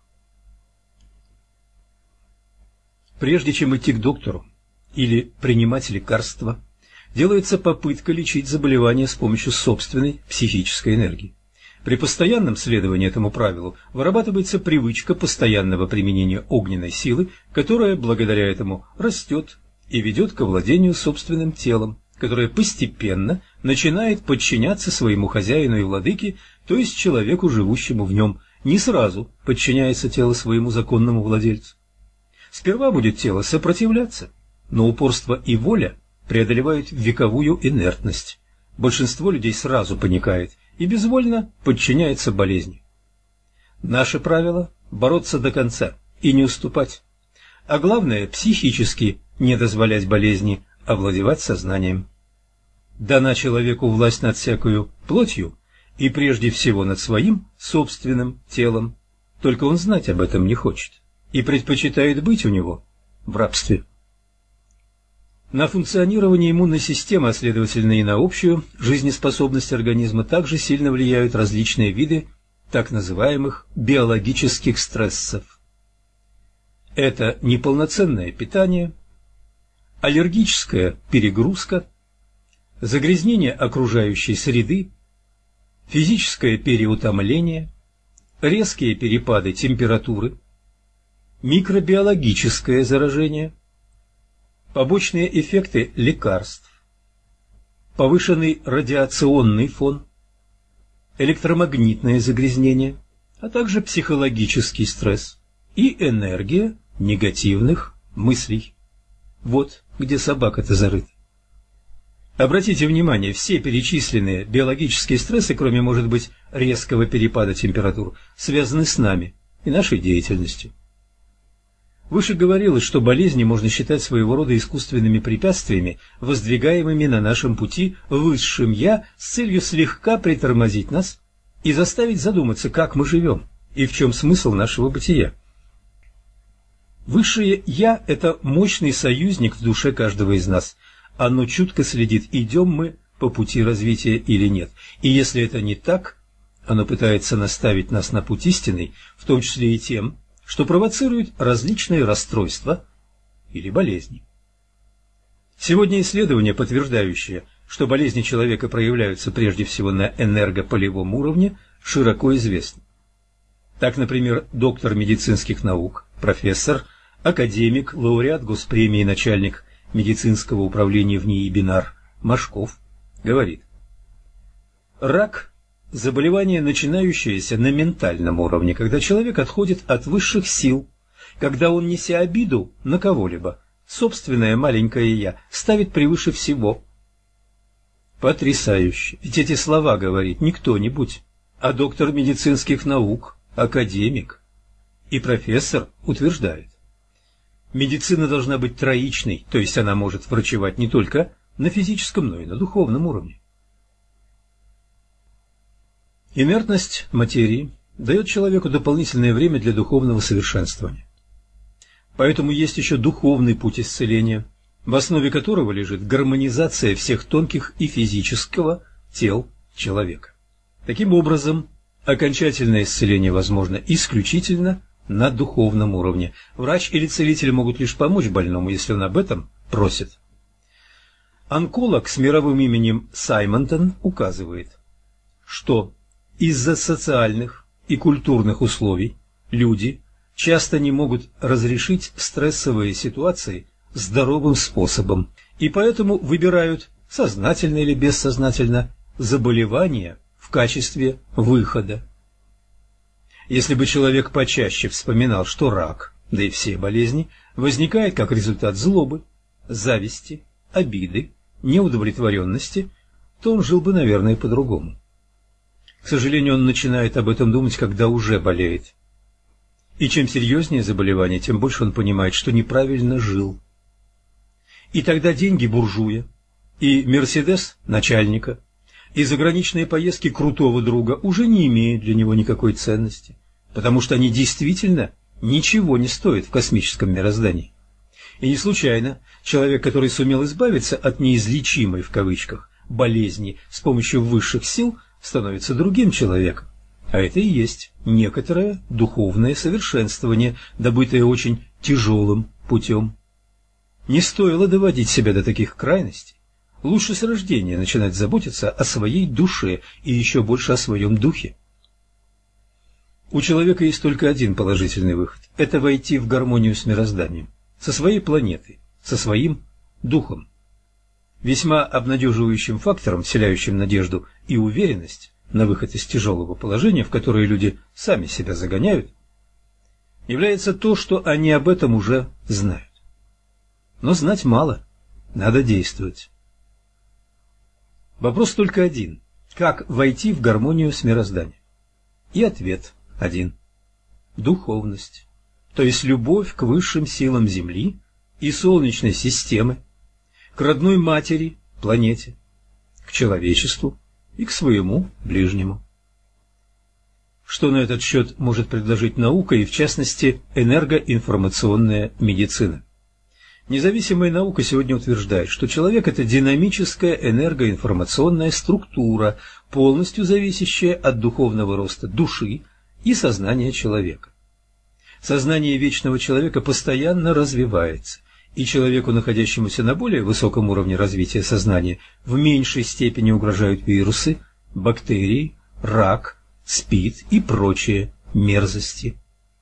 Прежде чем идти к доктору или принимать лекарства, делается попытка лечить заболевание с помощью собственной психической энергии. При постоянном следовании этому правилу вырабатывается привычка постоянного применения огненной силы, которая благодаря этому растет и ведет к овладению собственным телом, которое постепенно начинает подчиняться своему хозяину и владыке, то есть человеку, живущему в нем. Не сразу подчиняется тело своему законному владельцу. Сперва будет тело сопротивляться, но упорство и воля преодолевают вековую инертность. Большинство людей сразу паникает и безвольно подчиняется болезни. Наше правило – бороться до конца и не уступать. А главное – психически не дозволять болезни овладевать сознанием. Дана человеку власть над всякою плотью и прежде всего над своим собственным телом, только он знать об этом не хочет и предпочитает быть у него в рабстве. На функционирование иммунной системы, а следовательно и на общую жизнеспособность организма, также сильно влияют различные виды так называемых биологических стрессов. Это неполноценное питание, аллергическая перегрузка, загрязнение окружающей среды, физическое переутомление, резкие перепады температуры, микробиологическое заражение, побочные эффекты лекарств, повышенный радиационный фон, электромагнитное загрязнение, а также психологический стресс и энергия негативных мыслей. Вот где собака-то зарыта. Обратите внимание, все перечисленные биологические стрессы, кроме, может быть, резкого перепада температур, связаны с нами и нашей деятельностью. Выше говорилось, что болезни можно считать своего рода искусственными препятствиями, воздвигаемыми на нашем пути высшим «я» с целью слегка притормозить нас и заставить задуматься, как мы живем и в чем смысл нашего бытия. Высшее «я» – это мощный союзник в душе каждого из нас. Оно чутко следит, идем мы по пути развития или нет. И если это не так, оно пытается наставить нас на путь истинный, в том числе и тем, что провоцирует различные расстройства или болезни. Сегодня исследования, подтверждающие, что болезни человека проявляются прежде всего на энергополевом уровне, широко известны. Так, например, доктор медицинских наук, профессор, академик, лауреат госпремии, начальник медицинского управления в НИИ Бинар Машков говорит: рак – заболевание, начинающееся на ментальном уровне, когда человек отходит от высших сил, когда он, неся обиду на кого-либо, собственное маленькое «я» ставит превыше всего. Потрясающе! Ведь эти слова говорит не кто-нибудь, а доктор медицинских наук, академик и профессор утверждает: медицина должна быть троичной, то есть она может врачевать не только на физическом, но и на духовном уровне. Инертность материи дает человеку дополнительное время для духовного совершенствования. Поэтому есть еще духовный путь исцеления, в основе которого лежит гармонизация всех тонких и физического тел человека. Таким образом, окончательное исцеление возможно исключительно на духовном уровне. Врач или целитель могут лишь помочь больному, если он об этом просит. Онколог с мировым именем Саймонтон указывает, что из-за социальных и культурных условий люди часто не могут разрешить стрессовые ситуации здоровым способом, и поэтому выбирают, сознательно или бессознательно, заболевания в качестве выхода. Если бы человек почаще вспоминал, что рак, да и все болезни, возникает как результат злобы, зависти, обиды, неудовлетворенности, то он жил бы, наверное, по-другому. К сожалению, он начинает об этом думать, когда уже болеет. И чем серьезнее заболевание, тем больше он понимает, что неправильно жил. И тогда деньги буржуя, и Мерседес начальника, и заграничные поездки крутого друга уже не имеют для него никакой ценности, потому что они действительно ничего не стоят в космическом мироздании. И не случайно человек, который сумел избавиться от неизлечимой, в кавычках, болезни с помощью высших сил, становится другим человеком. А это и есть некоторое духовное совершенствование, добытое очень тяжелым путем. Не стоило доводить себя до таких крайностей. Лучше с рождения начинать заботиться о своей душе и еще больше о своем духе. У человека есть только один положительный выход – это войти в гармонию с мирозданием, со своей планетой, со своим духом. Весьма обнадеживающим фактором, вселяющим надежду и уверенность на выход из тяжелого положения, в которое люди сами себя загоняют, является то, что они об этом уже знают. Но знать мало, надо действовать. Вопрос только один – как войти в гармонию с мирозданием? И ответ один – духовность, то есть любовь к высшим силам Земли и Солнечной системы, к родной матери, планете, к человечеству и к своему ближнему. Что на этот счет может предложить наука и, в частности, энергоинформационная медицина? Независимая наука сегодня утверждает, что человек – это динамическая энергоинформационная структура, полностью зависящая от духовного роста души и сознания человека. Сознание вечного человека постоянно развивается, и человеку, находящемуся на более высоком уровне развития сознания, в меньшей степени угрожают вирусы, бактерии, рак, СПИД и прочие мерзости.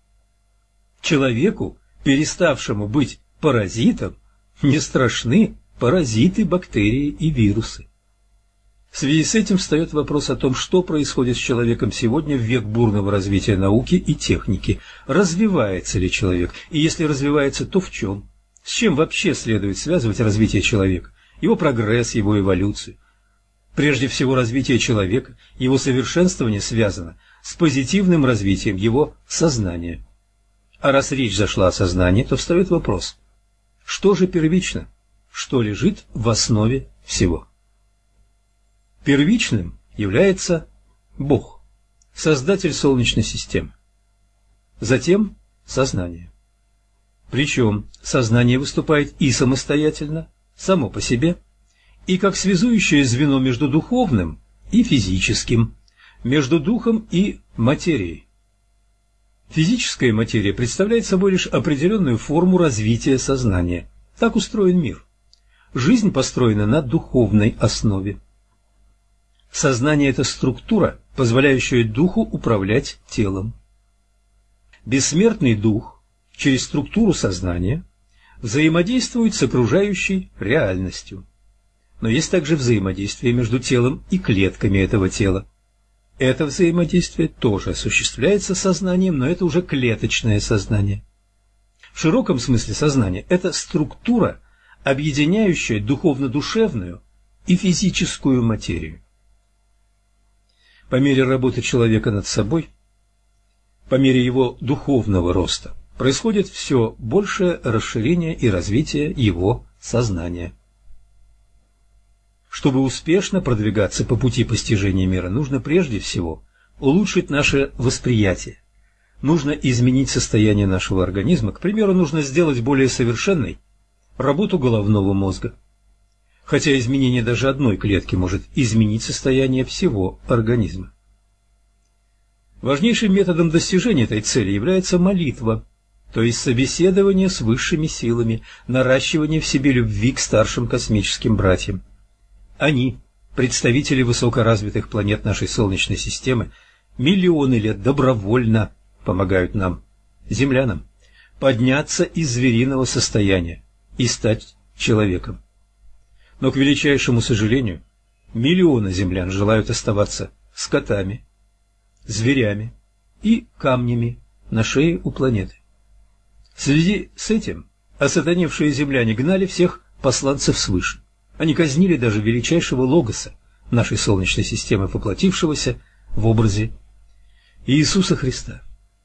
Человеку, переставшему быть паразитом, не страшны паразиты, бактерии и вирусы. В связи с этим встает вопрос о том, что происходит с человеком сегодня в век бурного развития науки и техники. Развивается ли человек? И если развивается, то в чем? С чем вообще следует связывать развитие человека, его прогресс, его эволюцию? Прежде всего, развитие человека, его совершенствование связано с позитивным развитием его сознания. А раз речь зашла о сознании, то встает вопрос: что же первично? Что лежит в основе всего? Первичным является Бог, Создатель Солнечной системы. Затем сознание. Причем сознание выступает и самостоятельно, само по себе, и как связующее звено между духовным и физическим, между духом и материей. Физическая материя представляет собой лишь определенную форму развития сознания. Так устроен мир. Жизнь построена на духовной основе. Сознание – это структура, позволяющая духу управлять телом. Бессмертный дух через структуру сознания взаимодействует с окружающей реальностью. Но есть также взаимодействие между телом и клетками этого тела. Это взаимодействие тоже осуществляется сознанием, но это уже клеточное сознание. В широком смысле сознание – это структура, объединяющая духовно-душевную и физическую материю. По мере работы человека над собой, по мере его духовного роста, происходит все большее расширение и развитие его сознания. Чтобы успешно продвигаться по пути постижения мира, нужно прежде всего улучшить наше восприятие. Нужно изменить состояние нашего организма. К примеру, нужно сделать более совершенной работу головного мозга. Хотя изменение даже одной клетки может изменить состояние всего организма. Важнейшим методом достижения этой цели является молитва, то есть собеседование с высшими силами, наращивание в себе любви к старшим космическим братьям. Они, представители высокоразвитых планет нашей Солнечной системы, миллионы лет добровольно помогают нам, землянам, подняться из звериного состояния и стать человеком. Но, к величайшему сожалению, миллионы землян желают оставаться скотами, зверями и камнями на шее у планеты. В связи с этим осатаневшие земляне гнали всех посланцев свыше. Они казнили даже величайшего логоса нашей Солнечной системы, воплотившегося в образе Иисуса Христа.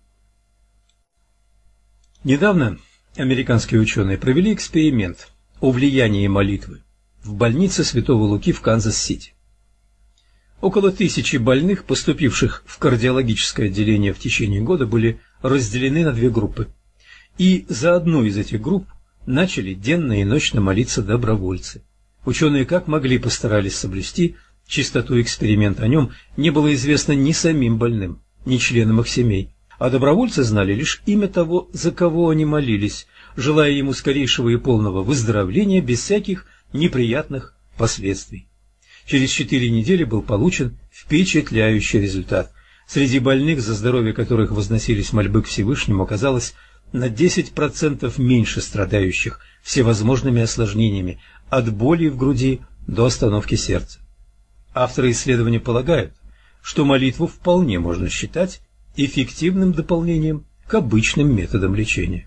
Недавно американские ученые провели эксперимент о влиянии молитвы в больнице Святого Луки в Канзас-Сити. Около тысячи больных, поступивших в кардиологическое отделение в течение года, были разделены на две группы. И за одну из этих групп начали денно и ночно молиться добровольцы. Ученые как могли постарались соблюсти чистоту эксперимента. О нем не было известно ни самим больным, ни членам их семей. А добровольцы знали лишь имя того, за кого они молились, желая ему скорейшего и полного выздоровления без всяких неприятных последствий. Через четыре недели был получен впечатляющий результат. Среди больных, за здоровье которых возносились мольбы к Всевышнему, оказалось на десять процентов меньше страдающих всевозможными осложнениями, от боли в груди до остановки сердца. Авторы исследования полагают, что молитву вполне можно считать эффективным дополнением к обычным методам лечения.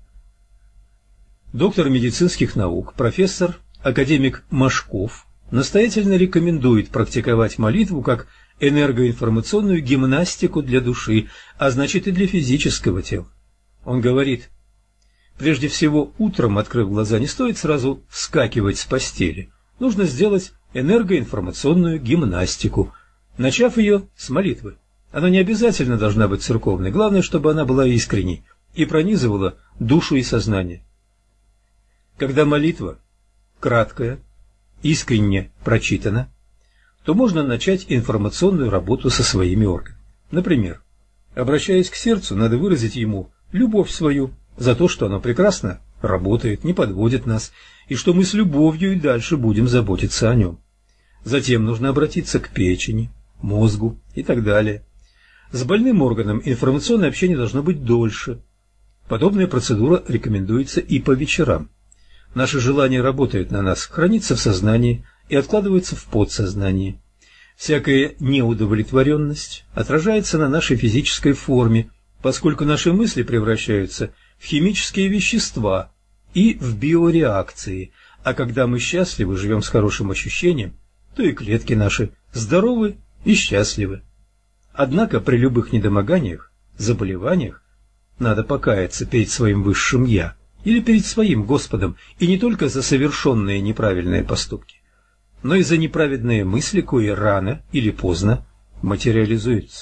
Доктор медицинских наук, профессор, академик Машков настоятельно рекомендует практиковать молитву как энергоинформационную гимнастику для души, а значит и для физического тела. Он говорит: прежде всего, утром, открыв глаза, не стоит сразу вскакивать с постели. Нужно сделать энергоинформационную гимнастику, начав ее с молитвы. Она не обязательно должна быть церковной, главное, чтобы она была искренней и пронизывала душу и сознание. Когда молитва краткая, искренне прочитана, то можно начать информационную работу со своими органами. Например, обращаясь к сердцу, надо выразить ему любовь свою за то, что оно прекрасно работает, не подводит нас, и что мы с любовью и дальше будем заботиться о нем. Затем нужно обратиться к печени, мозгу и так далее. С больным органом информационное общение должно быть дольше. Подобная процедура рекомендуется и по вечерам. Наше желание работает на нас, хранится в сознании и откладывается в подсознании. Всякая неудовлетворенность отражается на нашей физической форме, поскольку наши мысли превращаются в химические вещества и в биореакции, а когда мы счастливы, живем с хорошим ощущением, то и клетки наши здоровы и счастливы. Однако при любых недомоганиях, заболеваниях надо покаяться перед своим высшим «я» или перед своим Господом, и не только за совершенные неправильные поступки, но и за неправедные мысли, кои рано или поздно материализуются.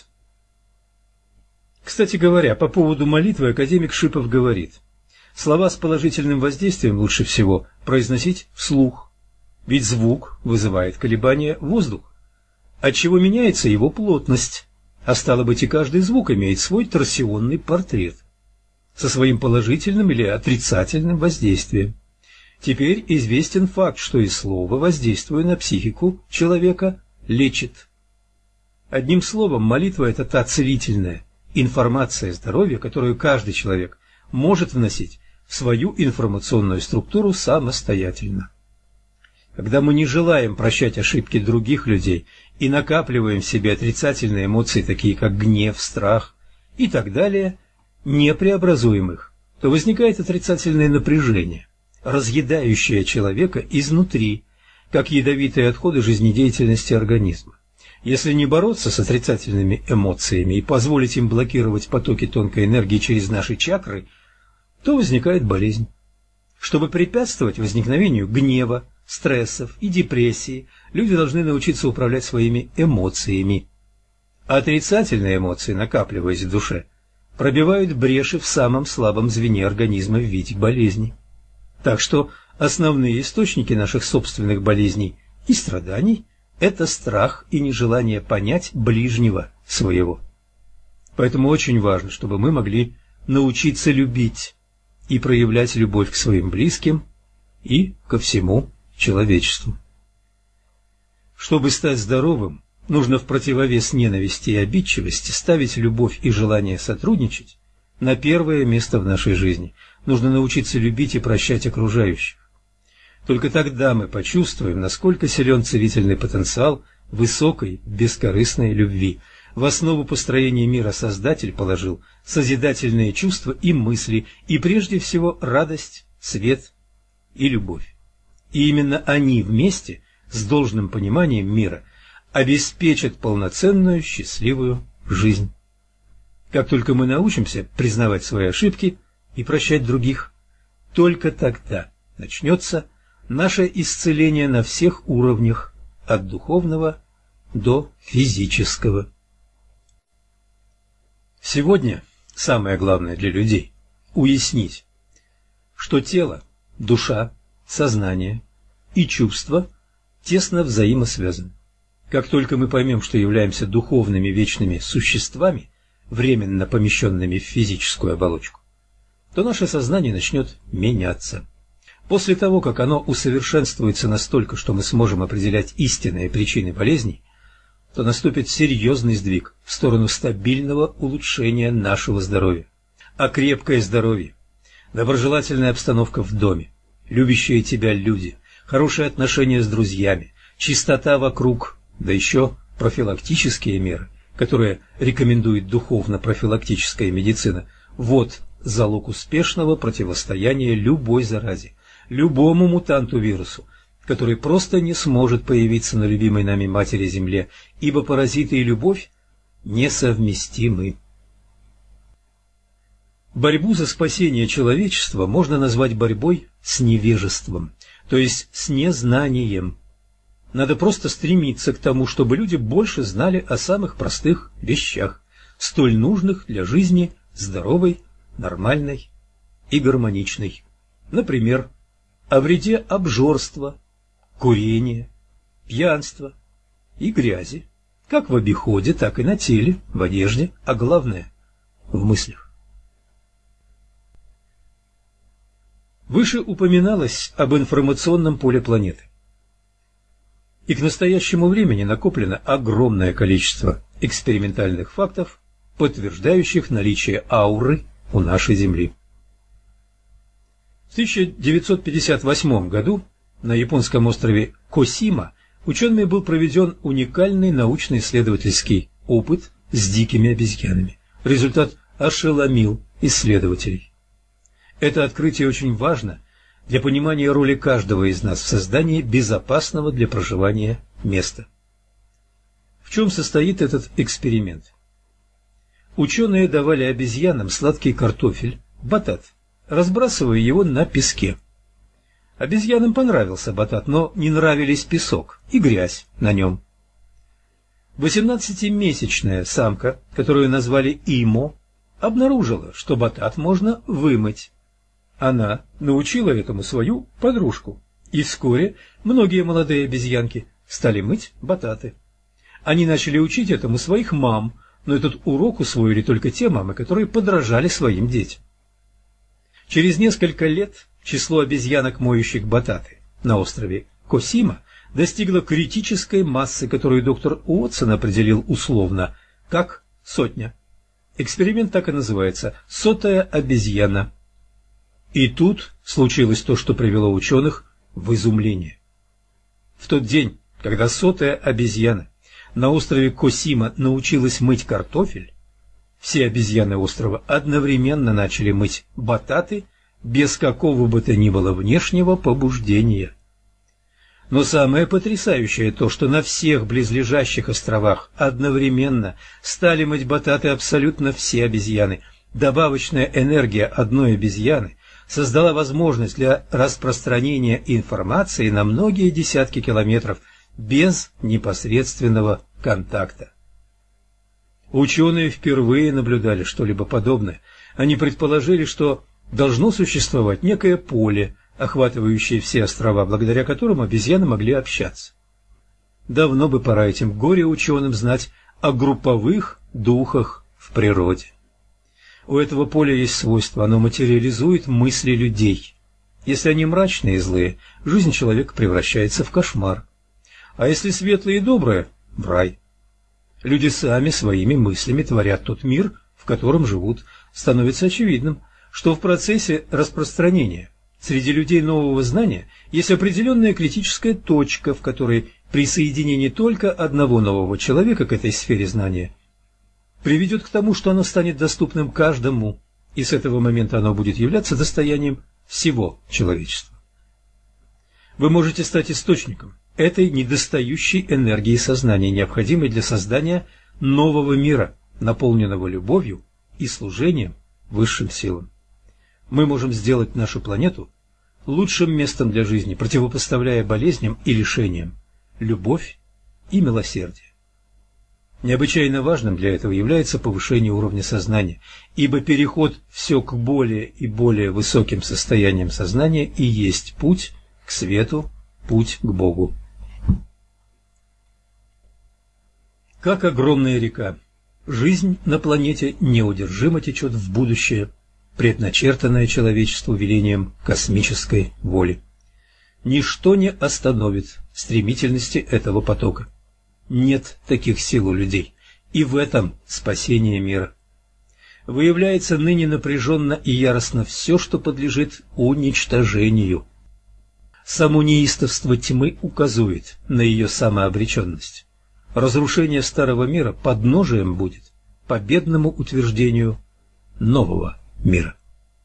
Кстати говоря, по поводу молитвы академик Шипов говорит: слова с положительным воздействием лучше всего произносить вслух, ведь звук вызывает колебания воздуха, отчего меняется его плотность, а стало быть, и каждый звук имеет свой торсионный портрет со своим положительным или отрицательным воздействием. Теперь известен факт, что и слово, воздействуя на психику человека, лечит. Одним словом, молитва – это та целительная информация здоровья, которую каждый человек может вносить в свою информационную структуру самостоятельно. Когда мы не желаем прощать ошибки других людей и накапливаем в себе отрицательные эмоции, такие как гнев, страх и так далее, не преобразуем их, то возникает отрицательное напряжение, разъедающее человека изнутри, как ядовитые отходы жизнедеятельности организма. Если не бороться с отрицательными эмоциями и позволить им блокировать потоки тонкой энергии через наши чакры, то возникает болезнь. Чтобы препятствовать возникновению гнева, стрессов и депрессии, люди должны научиться управлять своими эмоциями. А отрицательные эмоции, накапливаясь в душе, пробивают бреши в самом слабом звене организма в виде болезней. Так что основные источники наших собственных болезней и страданий – это страх и нежелание понять ближнего своего. Поэтому очень важно, чтобы мы могли научиться любить и проявлять любовь к своим близким и ко всему человечеству. Чтобы стать здоровым, нужно в противовес ненависти и обидчивости ставить любовь и желание сотрудничать на первое место в нашей жизни. Нужно научиться любить и прощать окружающих. Только тогда мы почувствуем, насколько силен целительный потенциал высокой, бескорыстной любви. В основу построения мира Создатель положил созидательные чувства и мысли, и прежде всего радость, свет и любовь. И именно они вместе, с должным пониманием мира, обеспечат полноценную, счастливую жизнь. Как только мы научимся признавать свои ошибки и прощать других, только тогда начнется наше исцеление на всех уровнях, от духовного до физического. Сегодня самое главное для людей – уяснить, что тело, душа, сознание и чувства тесно взаимосвязаны. Как только мы поймем, что являемся духовными вечными существами, временно помещенными в физическую оболочку, то наше сознание начнет меняться. После того, как оно усовершенствуется настолько, что мы сможем определять истинные причины болезней, то наступит серьезный сдвиг в сторону стабильного улучшения нашего здоровья. А крепкое здоровье, доброжелательная обстановка в доме, любящие тебя люди, хорошие отношения с друзьями, чистота вокруг, да еще профилактические меры, которые рекомендует духовно-профилактическая медицина, вот залог успешного противостояния любой заразе, любому мутанту-вирусу, который просто не сможет появиться на любимой нами Матери Земле, ибо паразиты и любовь несовместимы. Борьбу за спасение человечества можно назвать борьбой с невежеством, то есть с незнанием. Надо просто стремиться к тому, чтобы люди больше знали о самых простых вещах, столь нужных для жизни здоровой, нормальной и гармоничной. Например, о вреде обжорства, курения, пьянства и грязи, как в обиходе, так и на теле, в одежде, а главное – в мыслях. Выше упоминалось об информационном поле планеты. И к настоящему времени накоплено огромное количество экспериментальных фактов, подтверждающих наличие ауры у нашей Земли. В тысяча девятьсот пятьдесят восьмом году на японском острове Косима учеными был проведен уникальный научно-исследовательский опыт с дикими обезьянами. Результат ошеломил исследователей. Это открытие очень важно для понимания роли каждого из нас в создании безопасного для проживания места. В чем состоит этот эксперимент? Ученые давали обезьянам сладкий картофель, батат, разбрасывая его на песке. Обезьянам понравился батат, но не нравились песок и грязь на нем. восемнадцатимесячная самка, которую назвали Имо, обнаружила, что батат можно вымыть. Она научила этому свою подружку, и вскоре многие молодые обезьянки стали мыть бататы. Они начали учить этому своих мам, но этот урок усвоили только те мамы, которые подражали своим детям. Через несколько лет число обезьянок, моющих бататы на острове Косима, достигло критической массы, которую доктор Уотсон определил условно как сотня. Эксперимент так и называется «сотая обезьяна». И тут случилось то, что привело ученых в изумление. В тот день, когда сотая обезьяна на острове Косима научилась мыть картофель, все обезьяны острова одновременно начали мыть бататы без какого бы то ни было внешнего побуждения. Но самое потрясающее то, что на всех близлежащих островах одновременно стали мыть бататы абсолютно все обезьяны. Добавочная энергия одной обезьяны создала возможность для распространения информации на многие десятки километров без непосредственного контакта. Ученые впервые наблюдали что-либо подобное. Они предположили, что должно существовать некое поле, охватывающее все острова, благодаря которым обезьяны могли общаться. Давно бы пора этим горе-ученым знать о групповых духах в природе. У этого поля есть свойство, оно материализует мысли людей. Если они мрачные и злые, жизнь человека превращается в кошмар. А если светлые и добрые – в рай. Люди сами своими мыслями творят тот мир, в котором живут. Становится очевидным, что в процессе распространения среди людей нового знания есть определенная критическая точка, в которой присоединение только одного нового человека к этой сфере знания приведет к тому, что оно станет доступным каждому, и с этого момента оно будет являться достоянием всего человечества. Вы можете стать источником этой недостающей энергии сознания, необходимой для создания нового мира, наполненного любовью и служением высшим силам. Мы можем сделать нашу планету лучшим местом для жизни, противопоставляя болезням и лишениям любовь и милосердие. Необычайно важным для этого является повышение уровня сознания, ибо переход все к более и более высоким состояниям сознания и есть путь к свету, путь к Богу. Как огромная река, жизнь на планете неудержимо течет в будущее, предначертанное человечеству велением космической воли. Ничто не остановит стремительности этого потока. Нет таких сил у людей, и в этом спасение мира. Выявляется ныне напряженно и яростно все, что подлежит уничтожению. Само неистовство тьмы указывает на ее самообреченность. Разрушение старого мира подножием будет победному утверждению нового мира.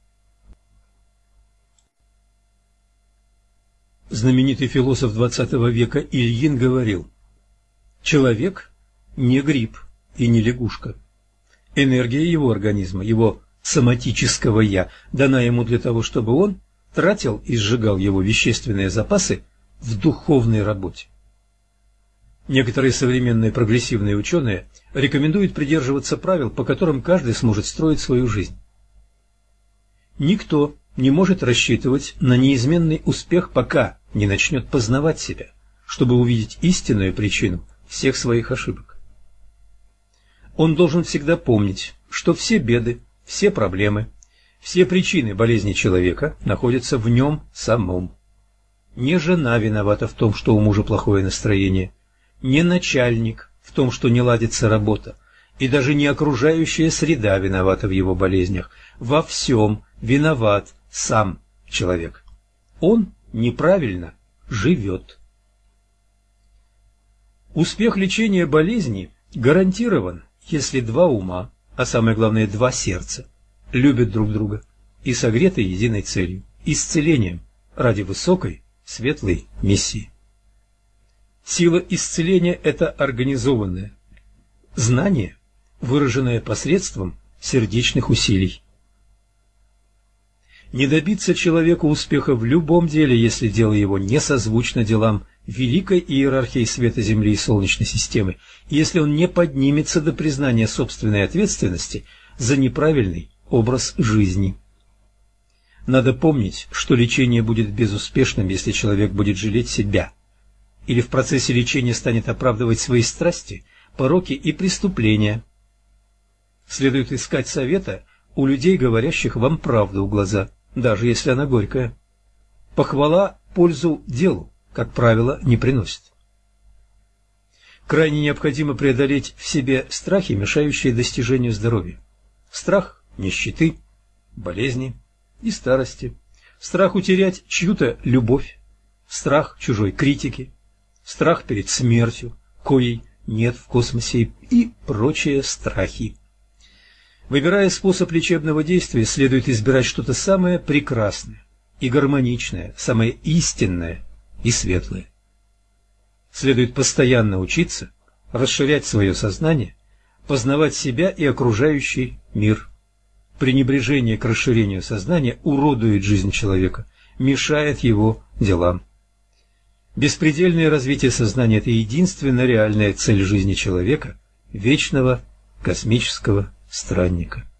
Знаменитый философ двадцатого века Ильин говорил: «Человек не гриб и не лягушка. Энергия его организма, его соматического «я», дана ему для того, чтобы он тратил и сжигал его вещественные запасы в духовной работе». Некоторые современные прогрессивные ученые рекомендуют придерживаться правил, по которым каждый сможет строить свою жизнь. Никто не может рассчитывать на неизменный успех, пока не начнет познавать себя, чтобы увидеть истинную причину всех своих ошибок. Он должен всегда помнить, что все беды, все проблемы, все причины болезни человека находятся в нем самом. Не жена виновата в том, что у мужа плохое настроение, не начальник в том, что не ладится работа, и даже не окружающая среда виновата в его болезнях. Во всем виноват сам человек. Он неправильно живет. Успех лечения болезни гарантирован, если два ума, а самое главное два сердца, любят друг друга и согреты единой целью – исцелением ради высокой, светлой миссии. Сила исцеления – это организованное знание, выраженное посредством сердечных усилий. Не добиться человеку успеха в любом деле, если дело его не созвучно делам великой иерархии света Земли и Солнечной системы, и если он не поднимется до признания собственной ответственности за неправильный образ жизни. Надо помнить, что лечение будет безуспешным, если человек будет жалеть себя, или в процессе лечения станет оправдывать свои страсти, пороки и преступления. Следует искать совета у людей, говорящих вам правду в глаза, даже если она горькая. Похвала пользу делу, как правило, не приносит. Крайне необходимо преодолеть в себе страхи, мешающие достижению здоровья. Страх нищеты, болезни и старости, страх утерять чью-то любовь, страх чужой критики, страх перед смертью, коей нет в космосе, и прочие страхи. Выбирая способ лечебного действия, следует избирать что-то самое прекрасное и гармоничное, самое истинное и светлое. Следует постоянно учиться, расширять свое сознание, познавать себя и окружающий мир. Пренебрежение к расширению сознания уродует жизнь человека, мешает его делам. Беспредельное развитие сознания – это единственная реальная цель жизни человека, вечного космического странника.